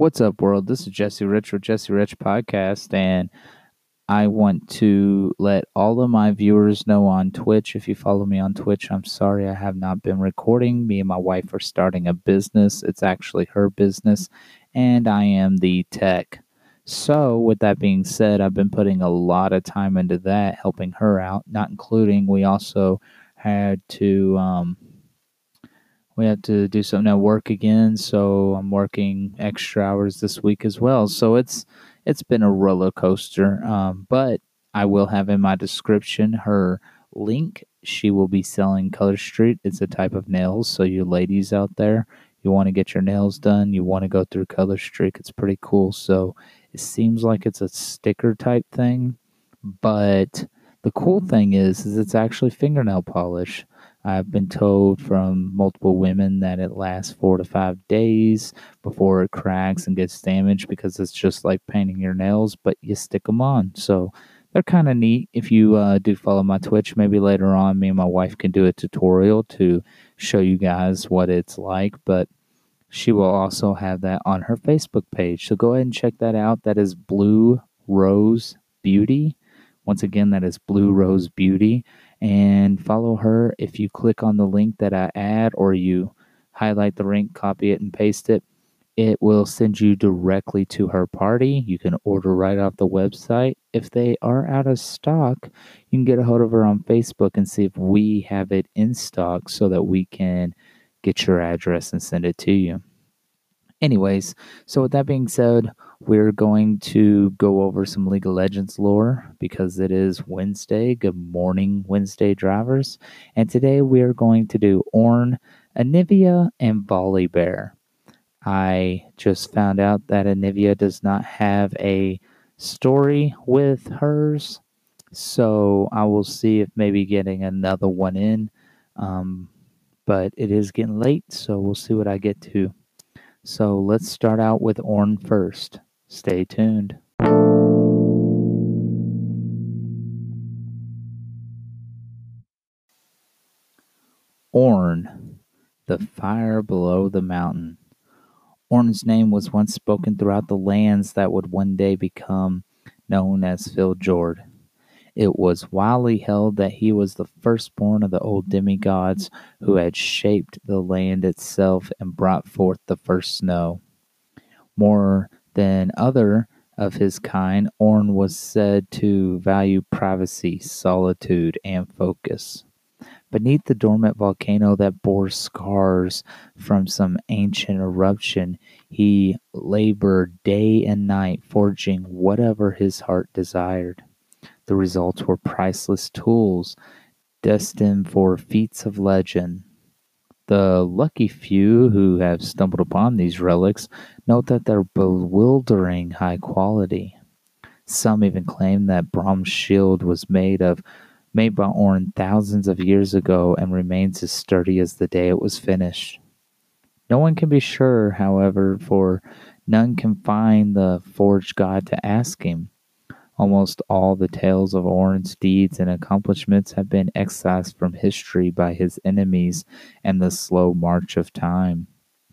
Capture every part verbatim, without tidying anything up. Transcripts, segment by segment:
What's up, world? This is Jesse Rich with Jesse Rich Podcast, and I want to let all of my viewers know on Twitch. If you follow me on Twitch, I'm sorry I have not been recording. Me and my wife are starting a business. It's actually her business, and I am the tech. So, with that being said, I've been putting a lot of time into that, helping her out, not including we also had to. Um, we have to do something at work again, so I'm working extra hours this week as well. So it's it's been a roller coaster. Um, but I will have in my description her link. She will be selling Color Street. It's a type of nails. So you ladies out there, you want to get your nails done, you want to go through Color Street. It's pretty cool. So it seems like it's a sticker type thing, but the cool thing is, is it's actually fingernail polish. I've been told from multiple women that it lasts four to five days before it cracks and gets damaged because it's just like painting your nails, but you stick them on. So they're kind of neat. If you uh, do follow my Twitch, maybe later on, me and my wife can do a tutorial to show you guys what it's like. But she will also have that on her Facebook page. So go ahead and check that out. That is Blue Rose Beauty. Once again, that is Blue Rose Beauty. And follow her. If you click on the link that I add or you highlight the link, copy it, and paste it, it will send you directly to her party. You can order right off the website. If they are out of stock, you can get a hold of her on Facebook and see if we have it in stock so that we can get your address and send it to you. Anyways, so with that being said, we're going to go over some League of Legends lore because it is Wednesday. Good morning, Wednesday drivers. And today we are going to do Ornn, Anivia, and Volibear. I just found out that Anivia does not have a story with hers, so I will see if maybe getting another one in. Um, but it is getting late, so we'll see what I get to. So let's start out with Ornn first. Stay tuned. Ornn, the fire below the mountain. Ornn's name was once spoken throughout the lands that would one day become known as Filjord. It was widely held that he was the firstborn of the old demigods who had shaped the land itself and brought forth the first snow. More than other of his kind, Ornn was said to value privacy, solitude, and focus. Beneath the dormant volcano that bore scars from some ancient eruption, he labored day and night, forging whatever his heart desired. The results were priceless tools, destined for feats of legend. The lucky few who have stumbled upon these relics note that they're bewildering high quality. Some even claim that Brahm's shield was made of made by Ornn thousands of years ago and remains as sturdy as the day it was finished. No one can be sure, however, for none can find the forged god to ask him. Almost all the tales of Ornn's deeds and accomplishments have been excised from history by his enemies and the slow march of time.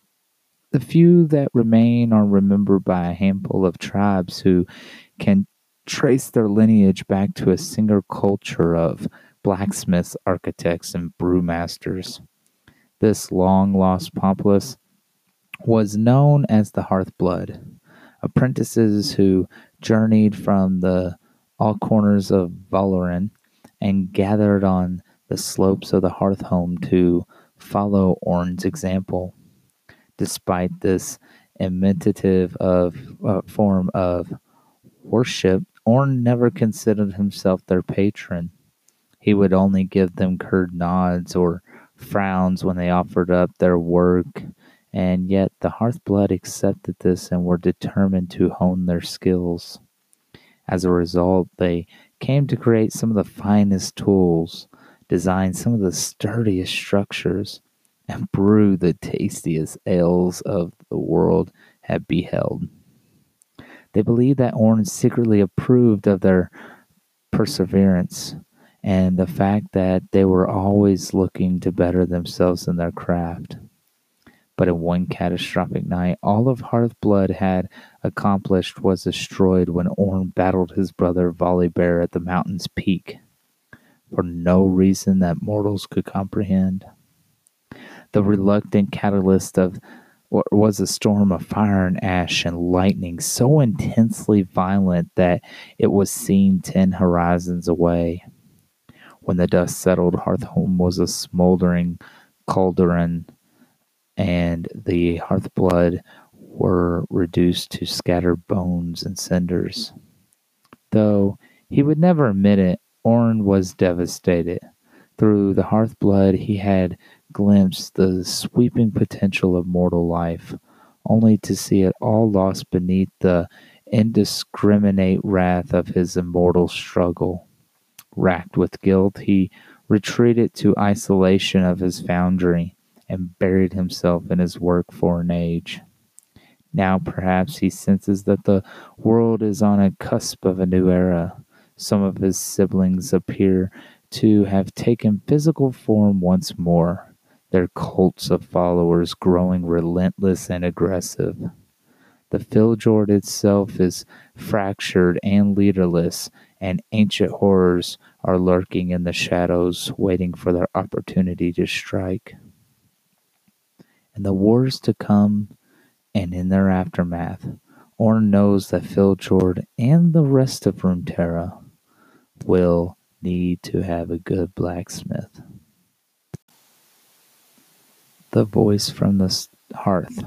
The few that remain are remembered by a handful of tribes who can trace their lineage back to a single culture of blacksmiths, architects, and brewmasters. This long-lost populace was known as the Hearthblood, apprentices who journeyed from the all corners of Valoran and gathered on the slopes of the Hearthhome to follow Ornn's example. Despite this imitative of uh, form of worship, Ornn never considered himself their patron. He would only give them curt nods or frowns when they offered up their work, and yet the Hearthblood accepted this and were determined to hone their skills. As a result, they came to create some of the finest tools, design some of the sturdiest structures, and brew the tastiest ales of the world had beheld. They believed that Ornn secretly approved of their perseverance and the fact that they were always looking to better themselves in their craft. But in one catastrophic night, all of Hearthblood had accomplished was destroyed when Orn battled his brother Volibear at the mountain's peak, for no reason that mortals could comprehend. The reluctant catalyst of was a storm of fire and ash and lightning so intensely violent that it was seen ten horizons away. When the dust settled, Hearthhome was a smoldering cauldron, and the Hearthblood were reduced to scattered bones and cinders. Though he would never admit it, Orn was devastated. Through the Hearthblood he had glimpsed the sweeping potential of mortal life, only to see it all lost beneath the indiscriminate wrath of his immortal struggle. Racked with guilt, he retreated to isolation of his foundry and buried himself in his work for an age. Now perhaps he senses that the world is on a cusp of a new era. Some of his siblings appear to have taken physical form once more, their cults of followers growing relentless and aggressive. The Filjord itself is fractured and leaderless, and ancient horrors are lurking in the shadows, waiting for their opportunity to strike. In the wars to come, and in their aftermath, Orn knows that Filjord and the rest of Runeterra will need to have a good blacksmith. The voice from the hearth.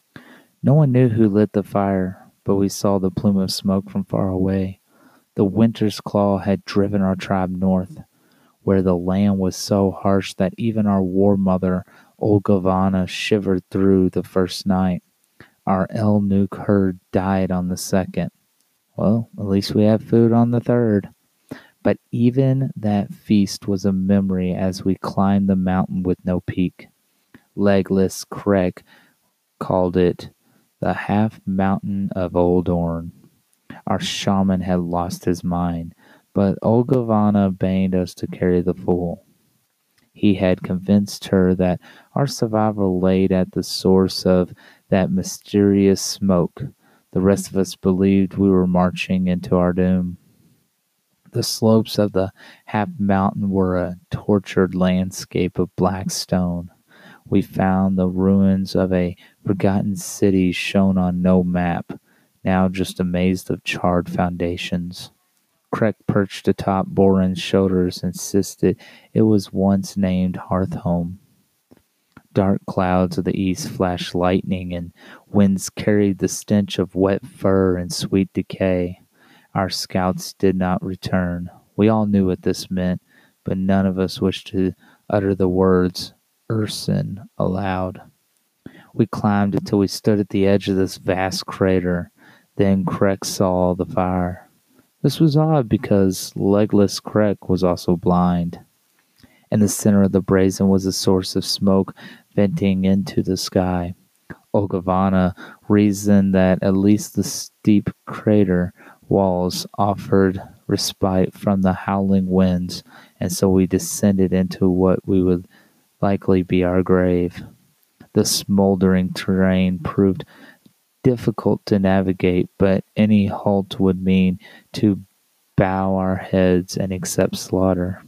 No one knew who lit the fire, but we saw the plume of smoke from far away. The winter's claw had driven our tribe north, where the land was so harsh that even our war mother, Olgivanna, shivered through the first night. Our El-Nuke herd died on the second. Well, at least we have food on the third. But even that feast was a memory as we climbed the mountain with no peak. Legless Krek called it the half-mountain of Old Orn. Our shaman had lost his mind, but Olgivanna bade us to carry the full. He had convinced her that our survival lay at the source of that mysterious smoke. The rest of us believed we were marching into our doom. The slopes of the half-mountain were a tortured landscape of black stone. We found the ruins of a forgotten city shown on no map, now just a maze of charred foundations. Krek perched atop Boren's shoulders, insisted it was once named Hearthhome. Dark clouds of the east flashed lightning, and winds carried the stench of wet fur and sweet decay. Our scouts did not return. We all knew what this meant, but none of us wished to utter the words Urson aloud. We climbed until we stood at the edge of this vast crater. Then Krek saw the fire. This was odd because Legless Krek was also blind. In the center of the brazen was a source of smoke venting into the sky. Olgivanna reasoned that at least the steep crater walls offered respite from the howling winds, and so we descended into what we would likely be our grave. The smoldering terrain proved difficult to navigate, but any halt would mean to bow our heads and accept slaughter.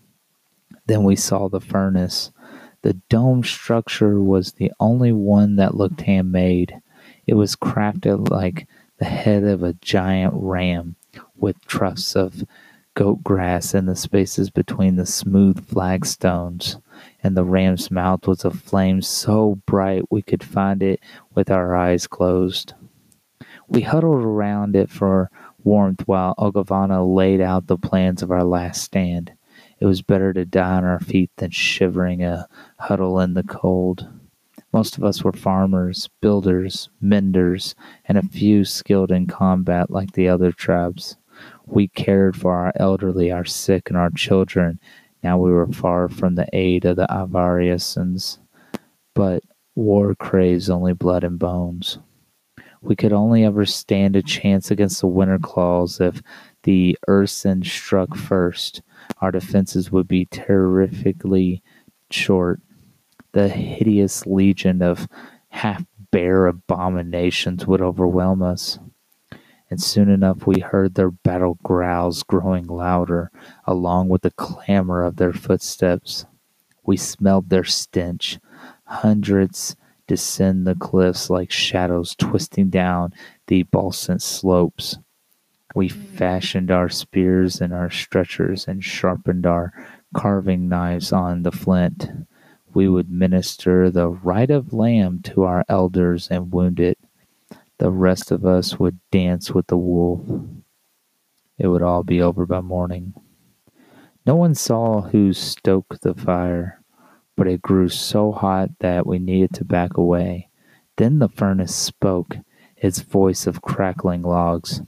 Then we saw the furnace. The dome structure was the only one that looked handmade. It was crafted like the head of a giant ram, with tufts of goat grass in the spaces between the smooth flagstones, and the ram's mouth was a flame so bright we could find it with our eyes closed. We huddled around it for warmth while Olgivanna laid out the plans of our last stand. It was better to die on our feet than shivering a huddle in the cold. Most of us were farmers, builders, menders, and a few skilled in combat like the other tribes. We cared for our elderly, our sick, and our children. Now we were far from the aid of the Avariasans, but war craves only blood and bones. We could only ever stand a chance against the Winter Claws if the Urson struck first. Our defenses would be terrifically short. The hideous legion of half-bear abominations would overwhelm us. And soon enough we heard their battle growls growing louder, along with the clamor of their footsteps. We smelled their stench. Hundreds descend the cliffs like shadows twisting down the balsant slopes. We fashioned our spears and our stretchers and sharpened our carving knives on the flint. We would minister the right of lamb to our elders and wounded. The rest of us would dance with the wolf. It would all be over by morning. No one saw who stoked the fire, but it grew so hot that we needed to back away. Then the furnace spoke, its voice of crackling logs.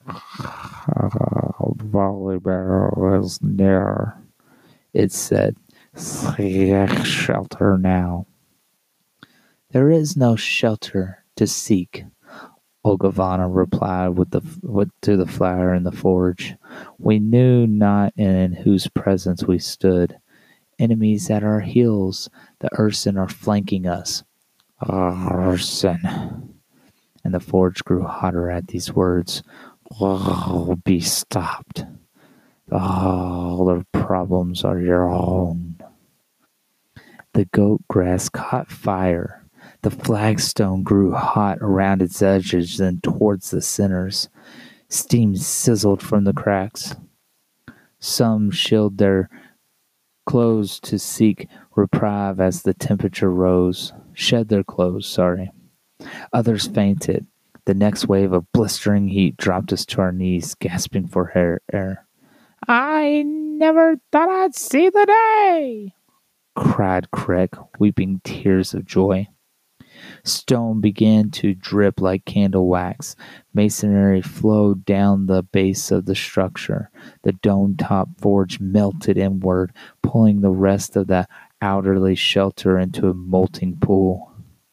Volley barrel is near, it said. Seek shelter now. There is no shelter to seek, Olgivanna replied with the, with, to the fire in the forge. We knew not in whose presence we stood. Enemies at our heels, the Urson are flanking us. Urson. And the forge grew hotter at these words. Oh, be stopped. All the problems are your own. The goat grass caught fire. The flagstone grew hot around its edges and towards the centers. Steam sizzled from the cracks. Some shielded their clothes to seek reprieve as the temperature rose. Shed their clothes, sorry. Others fainted. The next wave of blistering heat dropped us to our knees, gasping for air. I never thought I'd see the day, cried Crick, weeping tears of joy. Stone began to drip like candle wax. Masonry flowed down the base of the structure. The dome-top forge melted inward, pulling the rest of the outerly shelter into a molten pool.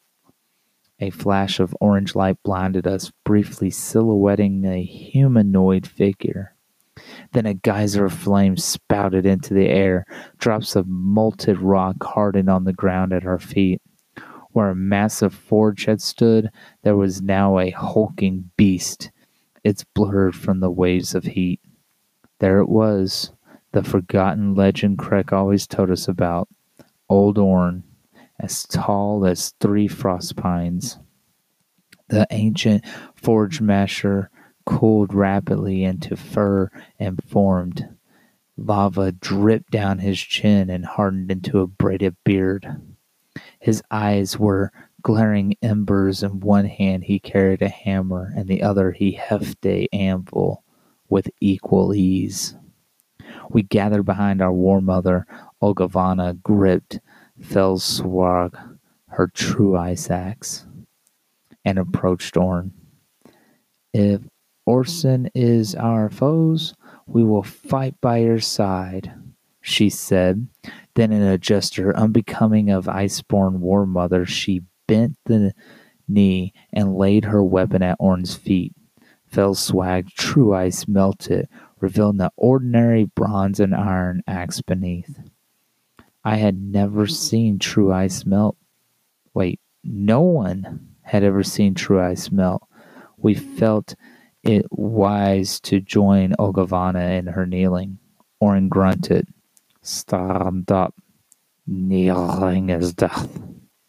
A flash of orange light blinded us, briefly silhouetting a humanoid figure. Then a geyser of flame spouted into the air. Drops of molten rock hardened on the ground at our feet. Where a massive forge had stood, there was now a hulking beast. It's blurred from the waves of heat. There it was, the forgotten legend Crick always told us about. Old Orn, as tall as three frost pines. The ancient forge masher cooled rapidly into fur and formed. Lava dripped down his chin and hardened into a braided beard. His eyes were glaring embers. In one hand he carried a hammer, and the other he hefted a anvil with equal ease. We gathered behind our war mother. Olgivanna gripped Felswag, her true ice axe, and approached Orn. If Orson is our foes, we will fight by your side, she said. Then in a gesture unbecoming of Iceborn war mother, she bent the knee and laid her weapon at Orn's feet. Felswag's true ice melted, revealing the ordinary bronze and iron axe beneath. I had never seen true ice melt. Wait, no one had ever seen true ice melt. We felt it wise to join Olgivanna in her kneeling. Orn grunted. Stand up. Kneeling is death.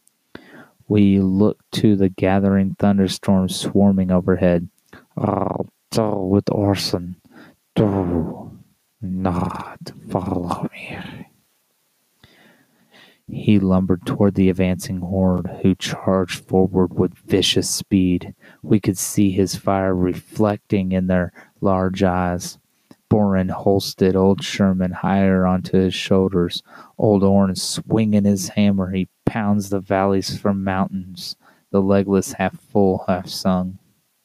We looked to the gathering thunderstorms swarming overhead. I'll deal with Orson. Do not follow me. He lumbered toward the advancing horde, who charged forward with vicious speed. We could see his fire reflecting in their large eyes. Boren holstered old Sherman higher onto his shoulders. Old Orn swinging his hammer, he pounds the valleys from mountains, the legless half full, half sung.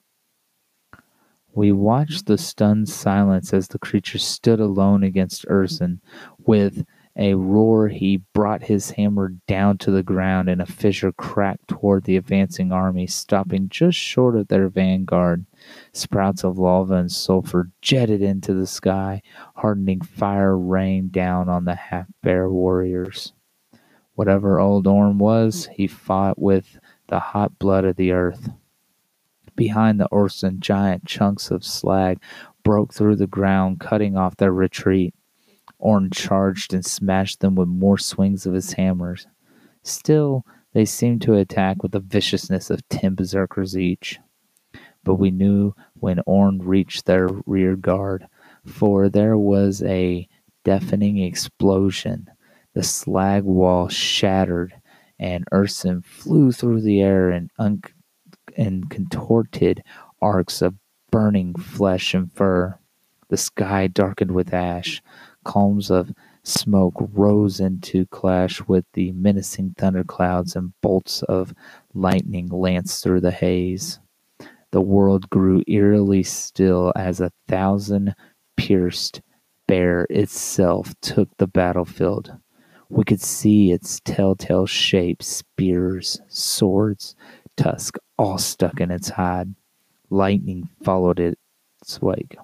We watched the stunned silence as the creature stood alone against Urson. With a roar he brought his hammer down to the ground, and a fissure cracked toward the advancing army, stopping just short of their vanguard. Sprouts of lava and sulfur jetted into the sky. Hardening fire rained down on the half-bear warriors. Whatever Old Orm was, he fought with the hot blood of the earth. Behind the Orson, giant chunks of slag broke through the ground, cutting off their retreat. Orn charged and smashed them with more swings of his hammers. Still, they seemed to attack with the viciousness of ten berserkers each. But we knew when Orn reached their rear guard, for there was a deafening explosion. The slag wall shattered, and Urson flew through the air in, un- in contorted arcs of burning flesh and fur. The sky darkened with ash. Columns of smoke rose into clash with the menacing thunderclouds, and bolts of lightning lanced through the haze. The world grew eerily still as a thousand-pierced bear itself took the battlefield. We could see its telltale shape, spears, swords, tusks, all stuck in its hide. Lightning followed its wake,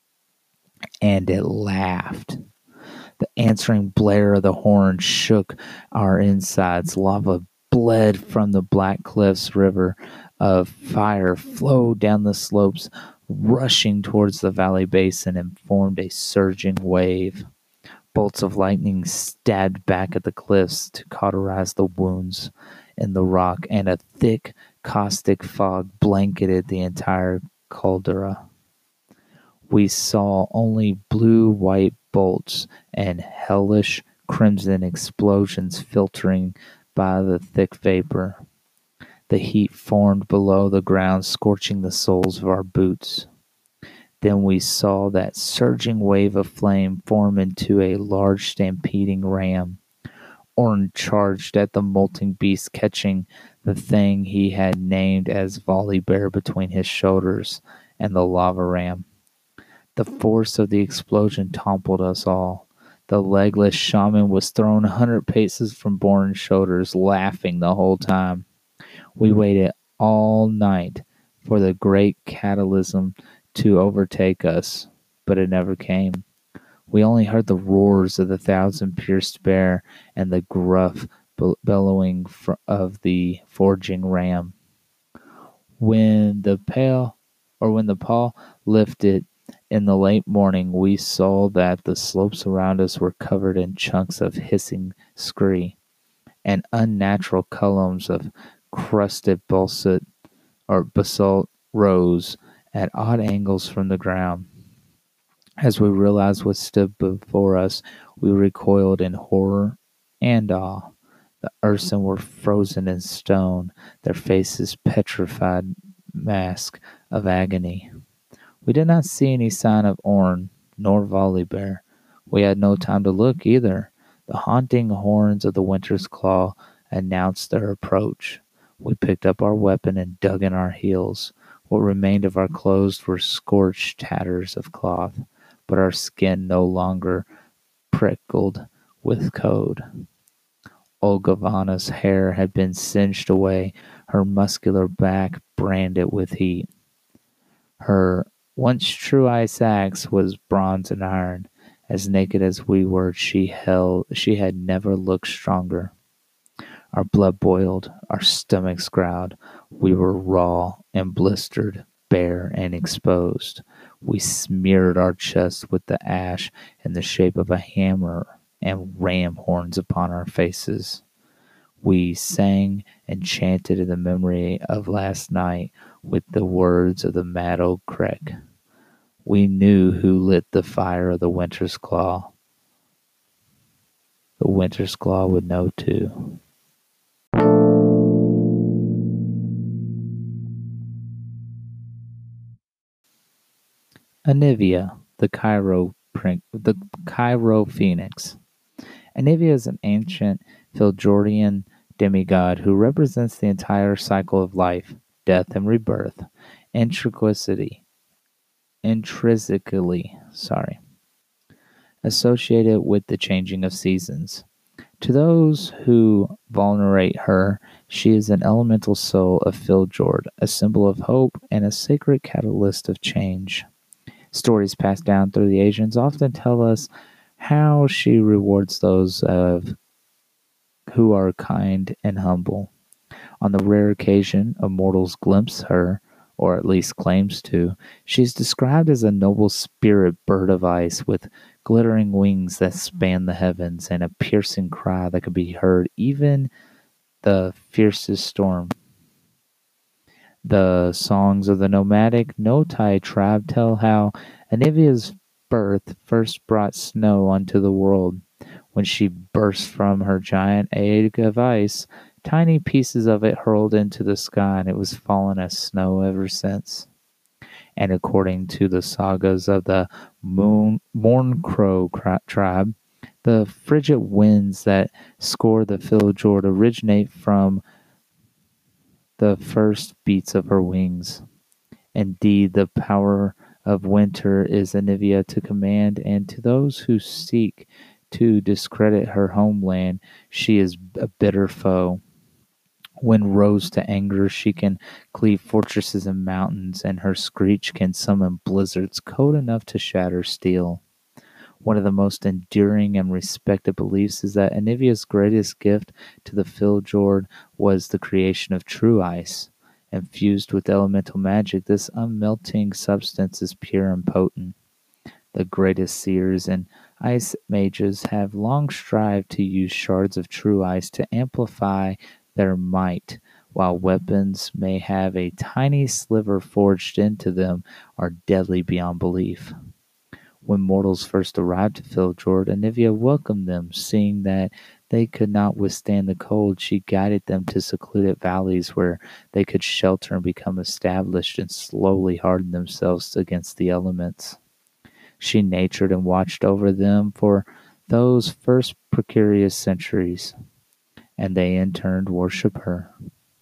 and it laughed. The answering blare of the horn shook our insides. Lava bled from the Black Cliffs river of fire flowed down the slopes, rushing towards the valley basin, and formed a surging wave. Bolts of lightning stabbed back at the cliffs to cauterize the wounds in the rock, and a thick, caustic fog blanketed the entire caldera. We saw only blue-white bolts and hellish crimson explosions filtering by the thick vapor. The heat formed below the ground, scorching the soles of our boots. Then we saw that surging wave of flame form into a large stampeding ram. Orn charged at the molting beast, catching the thing he had named as Volley Bear between his shoulders and the lava ram. The force of the explosion toppled us all. The legless shaman was thrown a hundred paces from Born's shoulders, laughing the whole time. We waited all night for the great catalysm to overtake us, but it never came. We only heard the roars of the thousand-pierced bear and the gruff bellowing of the forging ram. When the pale, or when the pall lifted in the late morning, we saw that the slopes around us were covered in chunks of hissing scree, and unnatural columns of crusted basalt or basalt rose at odd angles from the ground. As we realized what stood before us, we recoiled in horror and awe. The Urson were frozen in stone, their faces petrified masks of agony. We did not see any sign of Orn, nor Volley Bear. We had no time to look either. The haunting horns of the Winter's Claw announced their approach. We picked up our weapon and dug in our heels. What remained of our clothes were scorched tatters of cloth, but our skin no longer prickled with cold. Olgavana's hair had been singed away, her muscular back branded with heat. Her once true ice axe was bronze and iron. As naked as we were, she held she had never looked stronger. Our blood boiled, our stomachs growled. We were raw and blistered, bare and exposed. We smeared our chests with the ash in the shape of a hammer and ram horns upon our faces. We sang and chanted in the memory of last night with the words of the mad old Crek. We knew who lit the fire of the Winter's Claw. The Winter's Claw would know too. Anivia, the Cairo, the Cairo Phoenix. Anivia is an ancient Philjordian demigod who represents the entire cycle of life, death, and rebirth, intricity, intrinsically, sorry, associated with the changing of seasons. To those who venerate her, she is an elemental soul of Filjord, a symbol of hope and a sacred catalyst of change. Stories passed down through the ages often tell us how she rewards those of who are kind and humble. On the rare occasion a mortals glimpse her, or at least claims to, she is described as a noble spirit bird of ice with glittering wings that span the heavens and a piercing cry that could be heard even the fiercest storm. The songs of the nomadic Notai tribe tell how Anivia's birth first brought snow onto the world. When she burst from her giant egg of ice, tiny pieces of it hurled into the sky, and it was fallen as snow ever since. And according to the sagas of the Moon Mourncrow cra- tribe, the frigid winds that scour the fjord originate from the first beats of her wings. Indeed, the power of winter is Anivia to command, and to those who seek to discredit her homeland, she is a bitter foe. When rose to anger, she can cleave fortresses and mountains, and her screech can summon blizzards cold enough to shatter steel. One of the most enduring and respected beliefs is that Anivia's greatest gift to the Fjord was the creation of true ice. Infused with elemental magic, this unmelting substance is pure and potent. The greatest seers and ice mages have long strived to use shards of true ice to amplify their might, while weapons may have a tiny sliver forged into them are deadly beyond belief. When mortals first arrived to Fjord, Anivia welcomed them, seeing that they could not withstand the cold. She guided them to secluded valleys where they could shelter and become established and slowly harden themselves against the elements. She nurtured and watched over them for those first precarious centuries, and they in turn worship her.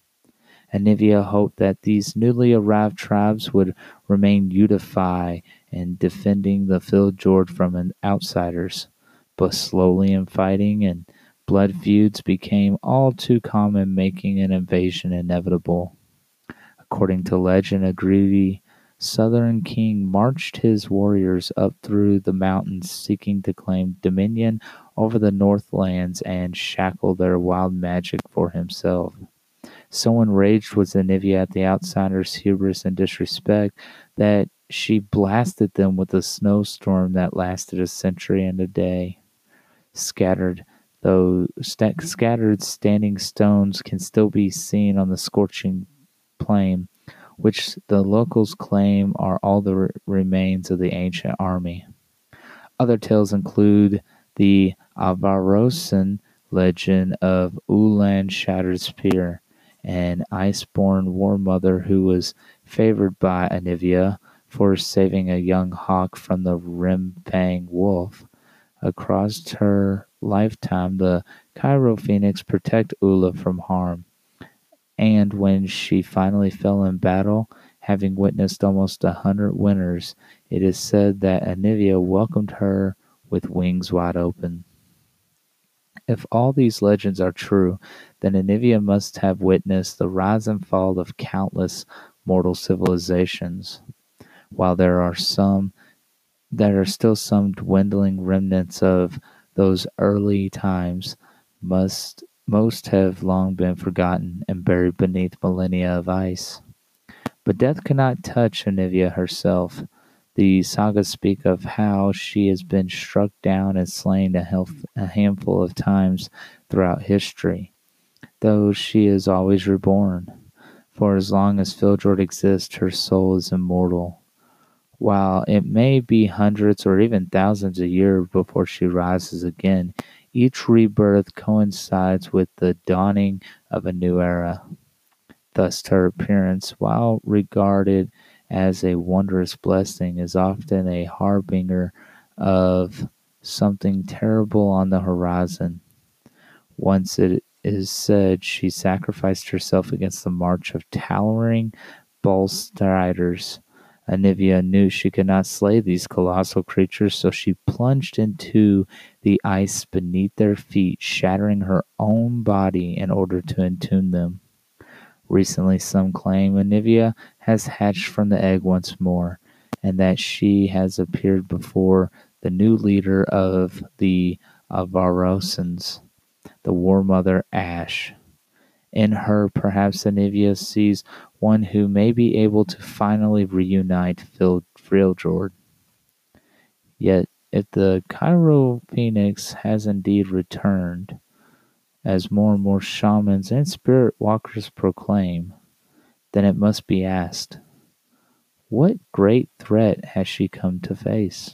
Anivia hoped that these newly arrived tribes would remain unified in defending the Fjord from outsiders, but slowly infighting and blood feuds became all too common, making an invasion inevitable. According to legend, a greedy southern king marched his warriors up through the mountains seeking to claim dominion over the Northlands and shackle their wild magic for himself. So enraged was Anivia at the outsiders' hubris and disrespect that she blasted them with a snowstorm that lasted a century and a day. Scattered, though st- scattered standing stones can still be seen on the scorching plain, which the locals claim are all the re- remains of the ancient army. Other tales include the Avarosan legend of Ulan Shattered Spear, an ice-born war mother who was favored by Anivia for saving a young hawk from the Rimfang wolf. Across her lifetime, the Cairo Phoenix protected Ula from harm, and when she finally fell in battle, having witnessed almost a hundred winters, it is said that Anivia welcomed her with wings wide open. If all these legends are true, then Anivia must have witnessed the rise and fall of countless mortal civilizations. While there are some there are still some dwindling remnants of those early times, must most have long been forgotten and buried beneath millennia of ice. But death cannot touch Anivia herself. The sagas speak of how she has been struck down and slain a, health, a handful of times throughout history, though she is always reborn. For as long as Fjord exists, her soul is immortal. While it may be hundreds or even thousands a year before she rises again, each rebirth coincides with the dawning of a new era. Thus her appearance, while regarded as a wondrous blessing, is often a harbinger of something terrible on the horizon. Once it is said she sacrificed herself against the march of towering bull striders. Anivia knew she could not slay these colossal creatures, so she plunged into the ice beneath their feet, shattering her own body in order to entomb them. Recently, some claim Anivia has hatched from the egg once more, and that she has appeared before the new leader of the Avarosans, the War Mother Ash. In her, perhaps Anivia sees one who may be able to finally reunite Phil Freljord. Yet, if the Cairo Phoenix has indeed returned, as more and more shamans and spirit walkers proclaim, then it must be asked, what great threat has she come to face?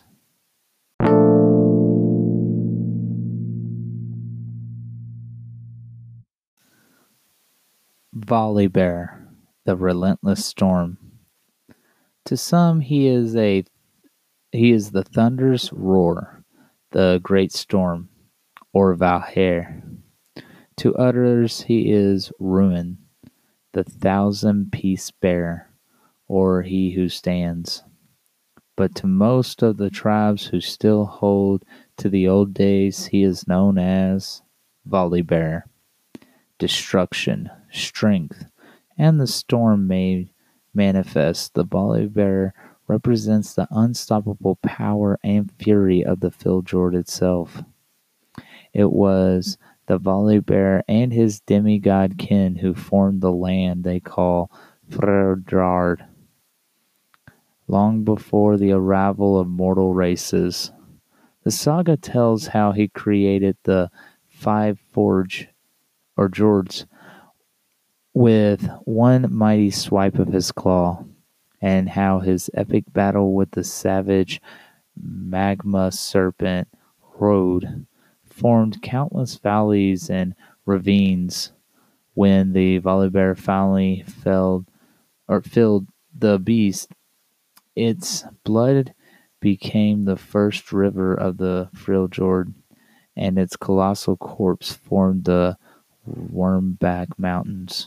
Volibear, the relentless storm. To some he is a he is the thunder's roar, the great storm, or Valher. To others he is ruin, the thousand-piece bear, or he who stands. But to most of the tribes who still hold to the old days, he is known as Volibear. Destruction, strength, and the storm made manifest. The Volibear represents the unstoppable power and fury of the Freljord itself. It was the Volibear and his demigod kin who formed the land they call Freljord, long before the arrival of mortal races. The saga tells how he created the five forge or Jords with one mighty swipe of his claw, and how his epic battle with the savage magma serpent Rode formed countless valleys and ravines. When the Volibear finally felled or filled the beast, its blood became the first river of the Freljord, and its colossal corpse formed the Wormback Mountains.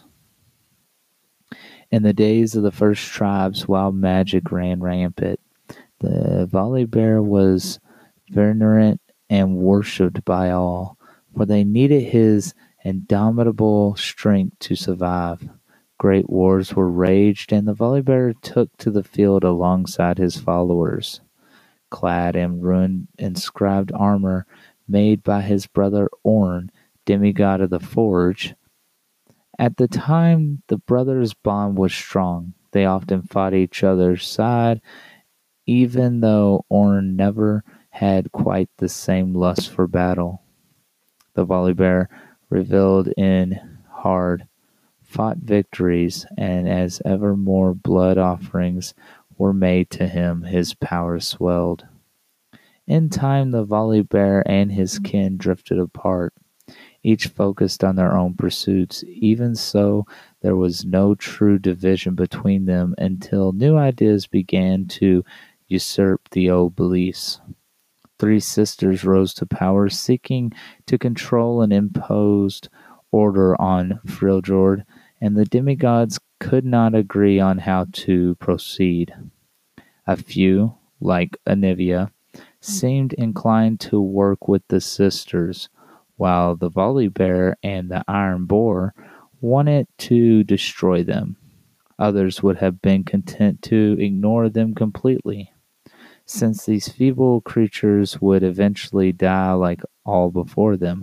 In the days of the first tribes, wild magic ran rampant. The Volibear was venerant and worshipped by all, for they needed his indomitable strength to survive. Great wars were raged, and the Volibear took to the field alongside his followers, clad in rune-inscribed armor made by his brother Orn, demigod of the forge. At the time, the brothers' bond was strong. They often fought each other's side, even though Orn never had quite the same lust for battle. The Volibear reveled in hard fought victories, and as ever more blood offerings were made to him, his power swelled. In time, the Volibear and his kin drifted apart, each focused on their own pursuits. Even so, there was no true division between them until new ideas began to usurp the old beliefs. Three sisters rose to power, seeking to control and impose order on Freljord, and the demigods could not agree on how to proceed. A few, like Anivia, seemed inclined to work with the sisters, while the Volibear and the Iron Boar wanted to destroy them. Others would have been content to ignore them completely, since these feeble creatures would eventually die like all before them.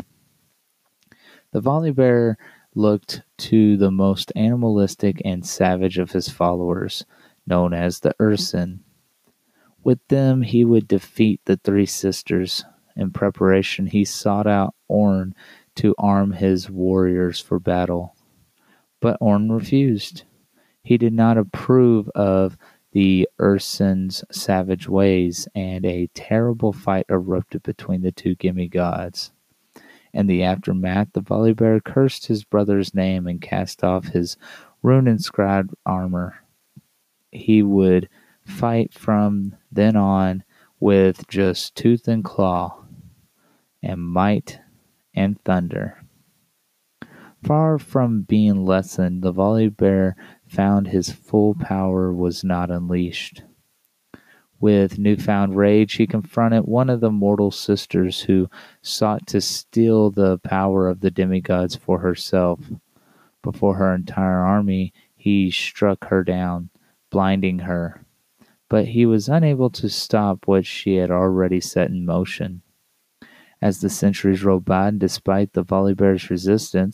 The Volibear looked to the most animalistic and savage of his followers, known as the Urson. With them he would defeat the three sisters. In preparation, he sought out Orn to arm his warriors for battle. But Orn refused. He did not approve of the Urson's savage ways, and a terrible fight erupted between the two demigods. In the aftermath, the Volibear cursed his brother's name and cast off his rune-inscribed armor. He would fight from then on with just tooth and claw, and might and thunder. Far from being lessened, the Volibear found his full power was not unleashed. With newfound rage, he confronted one of the mortal sisters who sought to steal the power of the demigods for herself. Before her entire army, he struck her down, blinding her. But he was unable to stop what she had already set in motion. As the centuries rolled by, and despite the Volibear's resistance,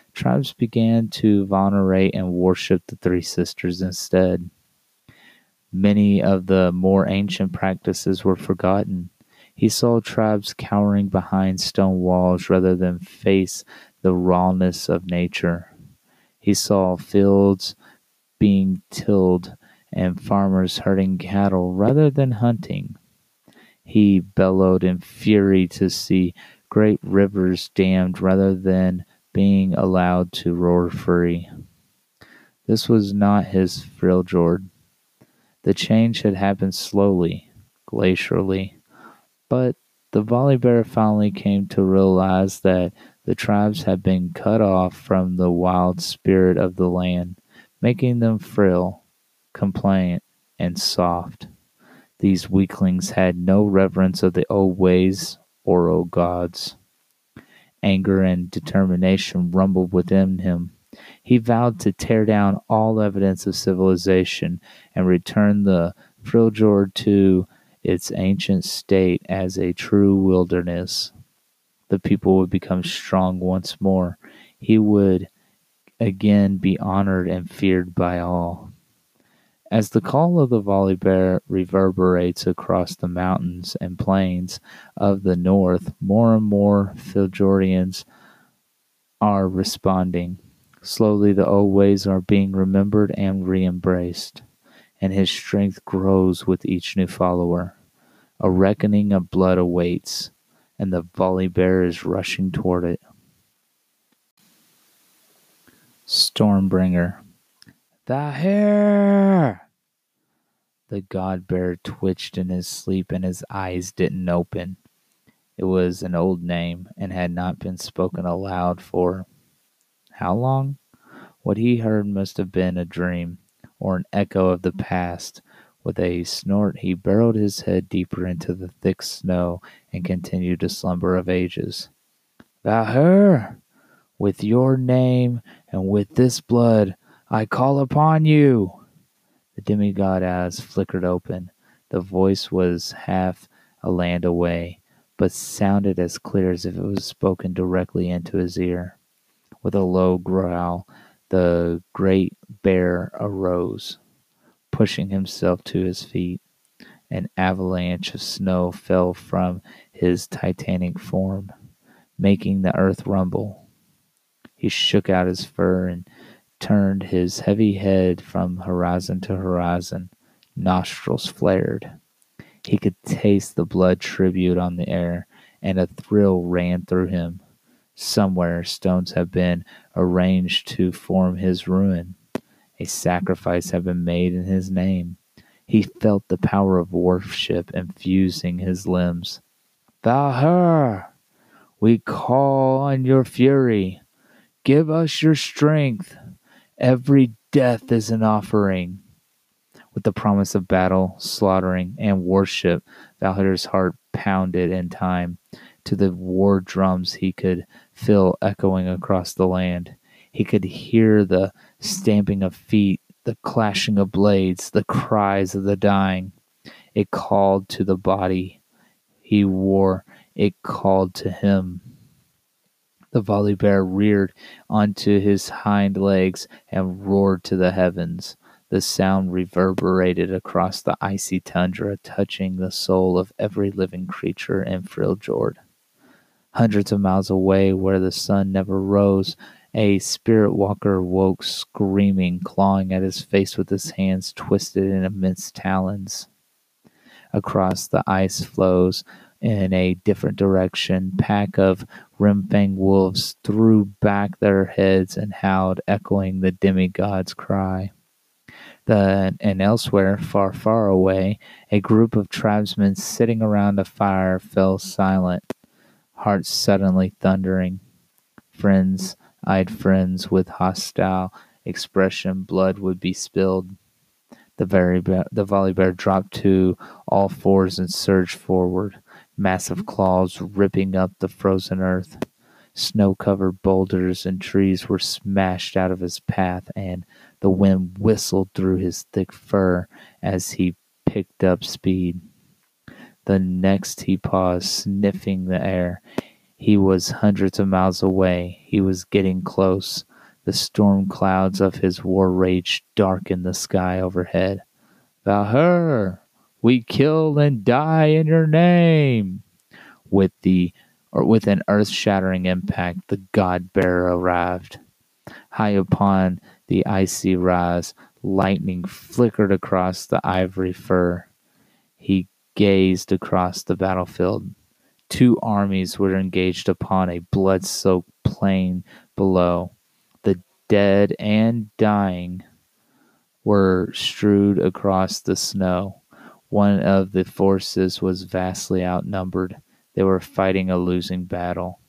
tribes began to venerate and worship the three sisters instead. Many of the more ancient practices were forgotten. He saw tribes cowering behind stone walls rather than face the rawness of nature. He saw fields being tilled and farmers herding cattle rather than hunting. He bellowed in fury to see great rivers dammed rather than being allowed to roar free. This was not his Freljord. The change had happened slowly, glacially, but the Volibear finally came to realize that the tribes had been cut off from the wild spirit of the land, making them frail, compliant, and soft. These weaklings had no reverence of the old ways or old gods. Anger and determination rumbled within him. He vowed to tear down all evidence of civilization and return the Freljord to its ancient state as a true wilderness. The people would become strong once more. He would again be honored and feared by all. As the call of the Volibear reverberates across the mountains and plains of the north, more and more Freljordians are responding. Slowly the old ways are being remembered and re-embraced, and his strength grows with each new follower. A reckoning of blood awaits, and the Volibear is rushing toward it. Stormbringer. Thou here! The god bear twitched in his sleep and his eyes didn't open. It was an old name and had not been spoken aloud for how long? What he heard must have been a dream or an echo of the past. With a snort, he burrowed his head deeper into the thick snow and continued to slumber of ages. Valhur, with your name and with this blood, I call upon you. The demigod eyes flickered open. The voice was half a land away, but sounded as clear as if it was spoken directly into his ear. With a low growl, the great bear arose, pushing himself to his feet. An avalanche of snow fell from his titanic form, making the earth rumble. He shook out his fur and turned his heavy head from horizon to horizon. Nostrils flared. He could taste the blood tribute on the air, and a thrill ran through him. Somewhere stones had been arranged to form his ruin. A sacrifice had been made in his name. He felt the power of worship infusing his limbs. Valhur, we call on your fury. Give us your strength. Every death is an offering. With the promise of battle, slaughtering, and worship, Valhur's heart pounded in time. To the war drums he could feel echoing across the land. He could hear the stamping of feet, the clashing of blades, the cries of the dying. It called to the body he wore. It called to him. The Volibear reared onto his hind legs and roared to the heavens. The sound reverberated across the icy tundra, touching the soul of every living creature in Freljord. Hundreds of miles away, where the sun never rose, a spirit walker woke screaming, clawing at his face with his hands twisted in immense talons. Across the ice floes, in a different direction, pack of rim-fanged wolves threw back their heads and howled, echoing the demigod's cry. The, and elsewhere, far, far away, a group of tribesmen sitting around a fire fell silent, hearts suddenly thundering. Friends eyed friends with hostile expression. Blood would be spilled. The very bear, the Volibear dropped to all fours and surged forward, massive claws ripping up the frozen earth. Snow-covered boulders and trees were smashed out of his path, and the wind whistled through his thick fur as he picked up speed. The next he paused, sniffing the air. He was hundreds of miles away. He was getting close. The storm clouds of his war rage darkened the sky overhead. Valhur, we kill and die in your name. With the or with an earth-shattering impact, the god-bearer arrived. High upon the icy rise, lightning flickered across the ivory fur. He gazed across the battlefield. Two armies were engaged upon a blood-soaked plain below. The dead and dying were strewed across the snow. One of the forces was vastly outnumbered. They were fighting a losing battle.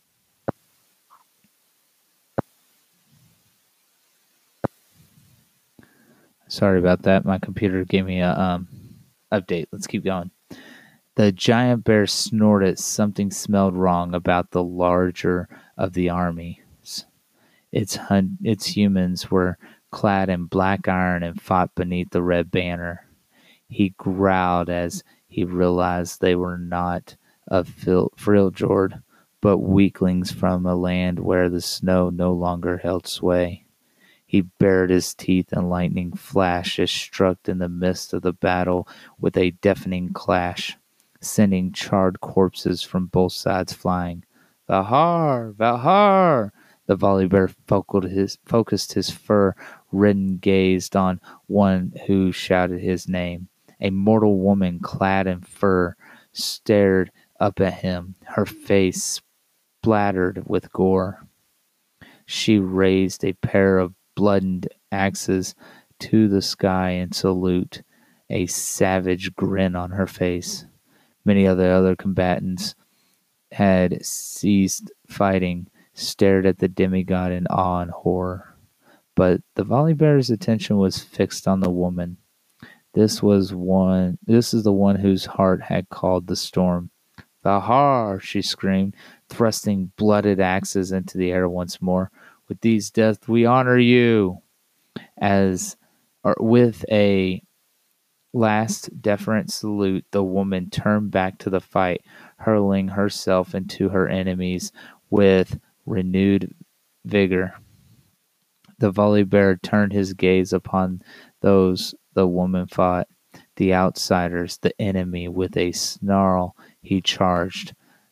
Sorry about that. My computer gave me a um, update. Let's keep going. The giant bear snorted. Something smelled wrong about the larger of the armies. Its, hun- its humans were clad in black iron and fought beneath the red banner. He growled as he realized they were not of Friljord, but weaklings from a land where the snow no longer held sway. He bared his teeth, and lightning flashes struck in the midst of the battle with a deafening clash, sending charred corpses from both sides flying. Valhar! Valhar! The Volibear focused his, focused his fur-ridden gaze on one who shouted his name. A mortal woman clad in fur stared up at him, her face splattered with gore. She raised a pair of bloodied axes to the sky in salute, a savage grin on her face. Many of the other combatants had ceased fighting, stared at the demigod in awe and horror. But the Volibear's attention was fixed on the woman. This was one. This is the one whose heart had called the storm. Valhar! She screamed, thrusting blooded axes into the air once more. With these deaths, we honor you. As, or with a last deferent salute, the woman turned back to the fight, hurling herself into her enemies with renewed vigor. The Volibear turned his gaze upon those the woman fought, the outsiders, the enemy. With a snarl, he charged.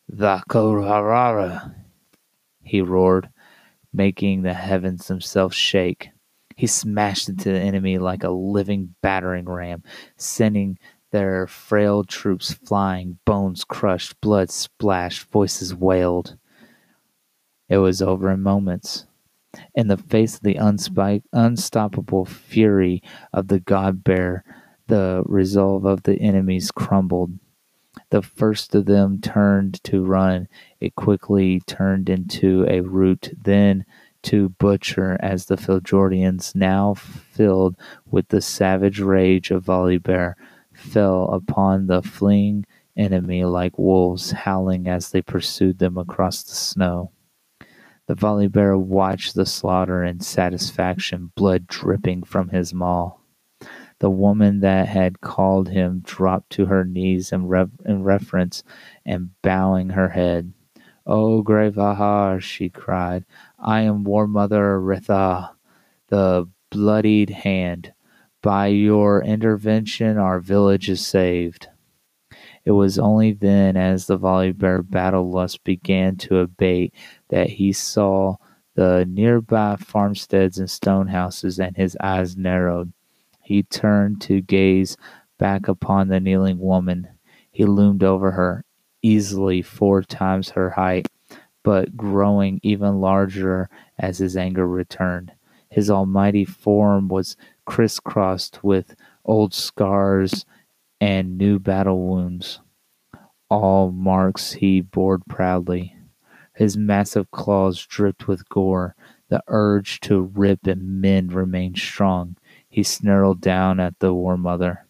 Vakorarara! He roared, making the heavens themselves shake. He smashed into the enemy like a living battering ram, sending their frail troops flying, bones crushed, blood splashed, voices wailed. It was over in moments. In the face of the unspike, unstoppable fury of the god-bear, the resolve of the enemies crumbled. The first of them turned to run. It quickly turned into a rout, then to butcher, as the Friljordians, now filled with the savage rage of Volibear, fell upon the fleeing enemy like wolves, howling as they pursued them across the snow. The Volibear watched the slaughter in satisfaction, blood dripping from his maw. The woman that had called him dropped to her knees in, rev- in reverence and bowing her head. "O great Valhar," she cried, "I am War Mother Ritha, the bloodied hand. By your intervention our village is saved." It was only then, as the Volibear battle lust began to abate, that he saw the nearby farmsteads and stone houses, and his eyes narrowed. He turned to gaze back upon the kneeling woman. He loomed over her, easily four times her height, but growing even larger as his anger returned. His almighty form was crisscrossed with old scars and new battle wounds, all marks he bore proudly. His massive claws dripped with gore. The urge to rip and mend remained strong. He snarled down at the War Mother.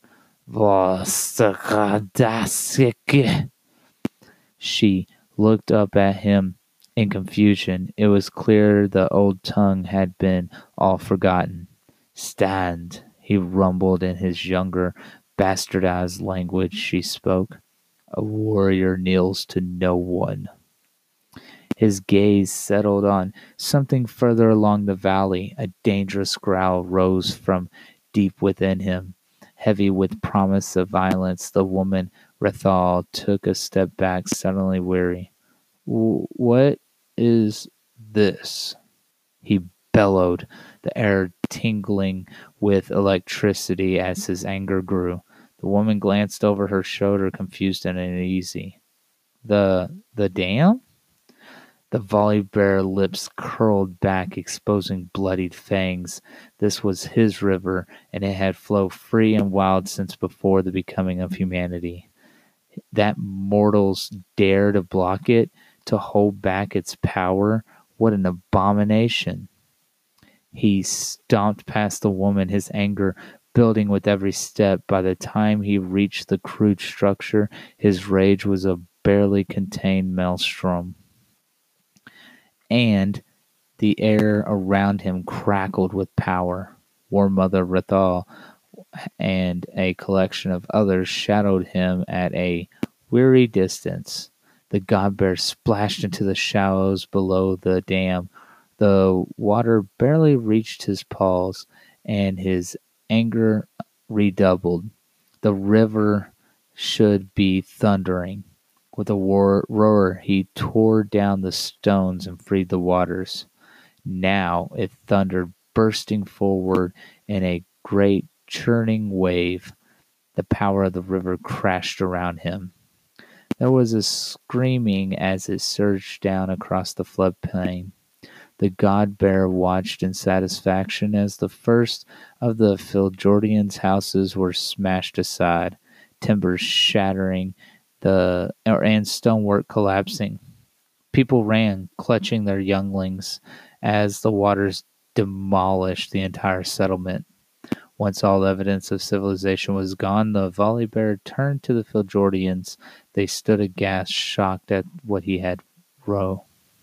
She looked up at him in confusion. It was clear the old tongue had been all forgotten. "Stand," he rumbled in his younger, bastardized language. She spoke. "A warrior kneels to no one." His gaze settled on something further along the valley. A dangerous growl rose from deep within him. Heavy with promise of violence, the woman Rethal took a step back, suddenly weary. "What is this?" he bellowed, the air tingling with electricity as his anger grew. The woman glanced over her shoulder, confused and uneasy. The the dam? The Volibear lips curled back, exposing bloodied fangs. This was his river, and it had flowed free and wild since before the becoming of humanity. That mortals dare to block it, to hold back its power, what an abomination! He stomped past the woman, his anger building with every step. By the time he reached the crude structure, his rage was a barely contained maelstrom. And the air around him crackled with power. War Mother Rethal and a collection of others shadowed him at a weary distance. The god bear splashed into the shallows below the dam. The water barely reached his paws, and his anger redoubled. The river should be thundering. With a roar, he tore down the stones and freed the waters. Now it thundered, bursting forward in a great churning wave. The power of the river crashed around him. There was a screaming as it surged down across the floodplain. The god bear watched in satisfaction as the first of the Filjordians' houses were smashed aside, timbers shattering, the and stonework collapsing. People ran, clutching their younglings, as the waters demolished the entire settlement. Once all evidence of civilization was gone, the Volibear turned to the Filjordians. They stood aghast, shocked at what he had wrought.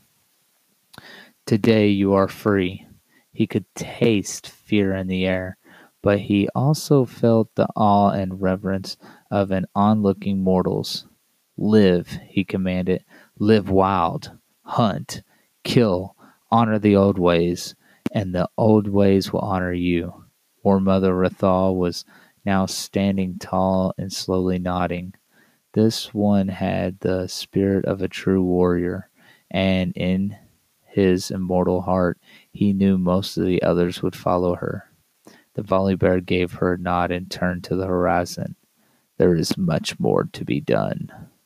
Today you are free. He could taste fear in the air, but he also felt the awe and reverence of an onlooking mortals. Live, he commanded. Live wild. Hunt. Kill. Honor the old ways, and the old ways will honor you. War Mother Rethal was now standing tall and slowly nodding. This one had the spirit of a true warrior, and in his immortal heart he knew most of the others would follow her. The Volibear gave her a nod and turned to the horizon. There is much more to be done.